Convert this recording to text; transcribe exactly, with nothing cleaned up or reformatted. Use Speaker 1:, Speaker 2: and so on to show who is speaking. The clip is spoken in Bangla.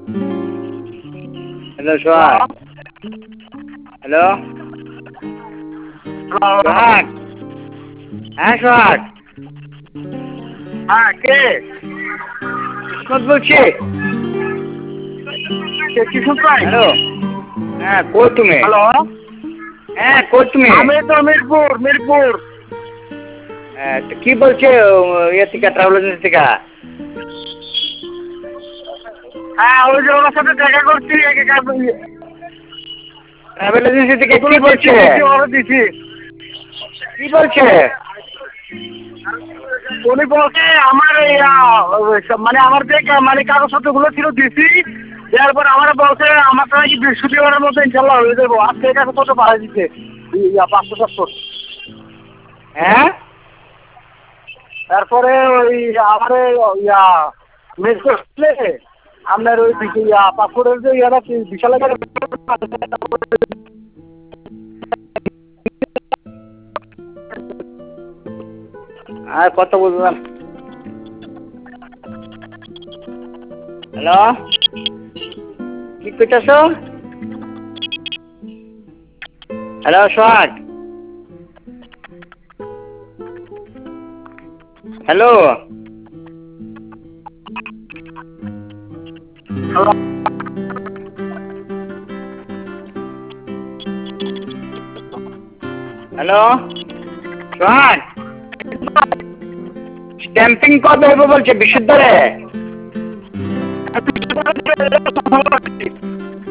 Speaker 1: হ্যালো সোহাগ। হ্যালো সোহাগ। হ্যাঁ সোহাগ।
Speaker 2: হ্যাঁ কে?
Speaker 1: কিসমত বলছি।
Speaker 2: কিশোর ভাই?
Speaker 1: হ্যালো। হ্যাঁ কই তুমি?
Speaker 2: হ্যালো।
Speaker 1: হ্যাঁ কই তুমি?
Speaker 2: আমি তো মিরপুর মিরপুর।
Speaker 1: হ্যাঁ তো কি বলছে ইয়ে থেকে ট্রাভেল এজেন্সি থেকে?
Speaker 2: হ্যাঁ ওই যে ওনার সাথে দেখা করছি।
Speaker 1: ট্রাভেল এজেন্সি থেকে কি বলছে?
Speaker 2: অর্ডার দিছি।
Speaker 1: কি বলছে?
Speaker 2: উনি বলছে আমার মানে আমার যে মানে কাগজপত্র গুলো ছিল দিছি, দেওয়ার পর আমার বলছে আমার তো নাকি বৃহস্পতিবারের মধ্যে ইনশাল্লাহ হয়ে যাবো। আজকে কাগজপত্র পাঠিয়ে দিচ্ছে পাঁচশো চারশো।
Speaker 1: হ্যাঁ
Speaker 2: তারপরে ওই আমার ইয়া মেস করলে আপনার ওই ইয়া পাসপোর্টের যে ইয়াটা বিশাল
Speaker 1: আর কত বুঝলাম। হ্যালো কি করতেছ? Hello Sohag. Hello hello Sohag. Stamping কবে হবে বলছে বিশুদ্ধরে?